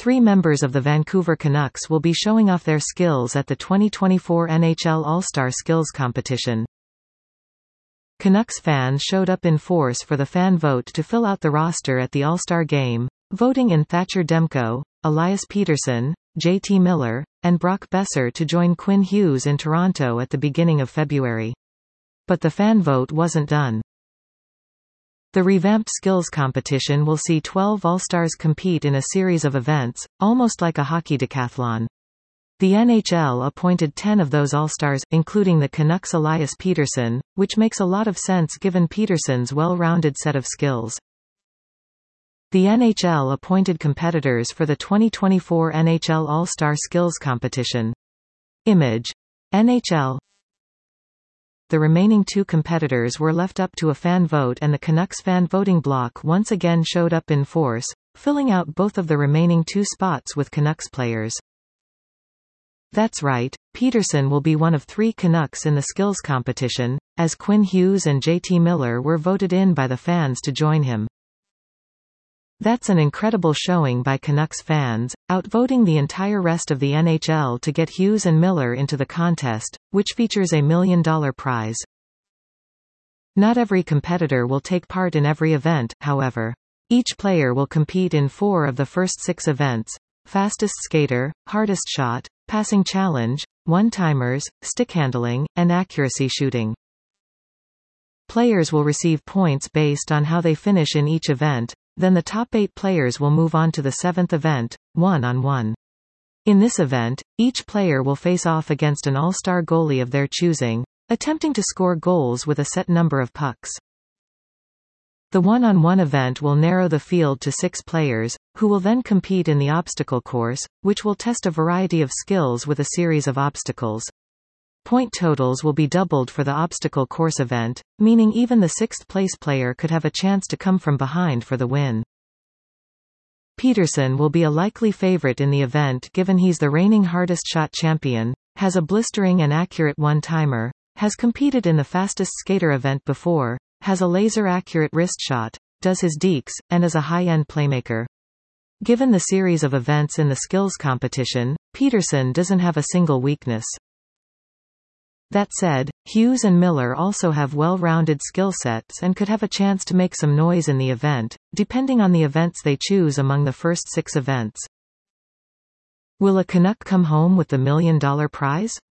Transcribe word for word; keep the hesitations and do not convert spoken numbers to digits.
three members of the Vancouver Canucks will be showing off their skills at the twenty twenty-four N H L All-Star Skills Competition. Canucks fans showed up in force for the fan vote to fill out the roster at the All-Star Game, voting in Thatcher Demko, Elias Pettersson, J T Miller, and Brock Besser to join Quinn Hughes in Toronto at the beginning of February. But the fan vote wasn't done. The revamped skills competition will see twelve All-Stars compete in a series of events, almost like a hockey decathlon. The N H L appointed ten of those All-Stars, including the Canucks' Elias Pettersson, which makes a lot of sense given Pettersson's well-rounded set of skills. The N H L appointed competitors for the twenty twenty-four N H L All-Star Skills Competition. Image. N H L. The remaining two competitors were left up to a fan vote, and the Canucks fan voting bloc once again showed up in force, filling out both of the remaining two spots with Canucks players. That's right, Pettersson will be one of three Canucks in the skills competition, as Quinn Hughes and J T Miller were voted in by the fans to join him. That's an incredible showing by Canucks fans, outvoting the entire rest of the N H L to get Hughes and Miller into the contest, which features a million dollar prize. Not every competitor will take part in every event, however. Each player will compete in four of the first six events: fastest skater, hardest shot, passing challenge, one-timers, stick handling, and accuracy shooting. Players will receive points based on how they finish in each event. Then the top eight players will move on to the seventh event, one-on-one. In this event, each player will face off against an all-star goalie of their choosing, attempting to score goals with a set number of pucks. The one-on-one event will narrow the field to six players, who will then compete in the obstacle course, which will test a variety of skills with a series of obstacles. Point totals will be doubled for the obstacle course event, meaning even the sixth-place player could have a chance to come from behind for the win. Pettersson will be a likely favorite in the event given he's the reigning hardest shot champion, has a blistering and accurate one-timer, has competed in the fastest skater event before, has a laser-accurate wrist shot, does his dekes, and is a high-end playmaker. Given the series of events in the skills competition, Pettersson doesn't have a single weakness. That said, Hughes and Miller also have well-rounded skill sets and could have a chance to make some noise in the event, depending on the events they choose among the first six events. Will a Canuck come home with the million-dollar prize?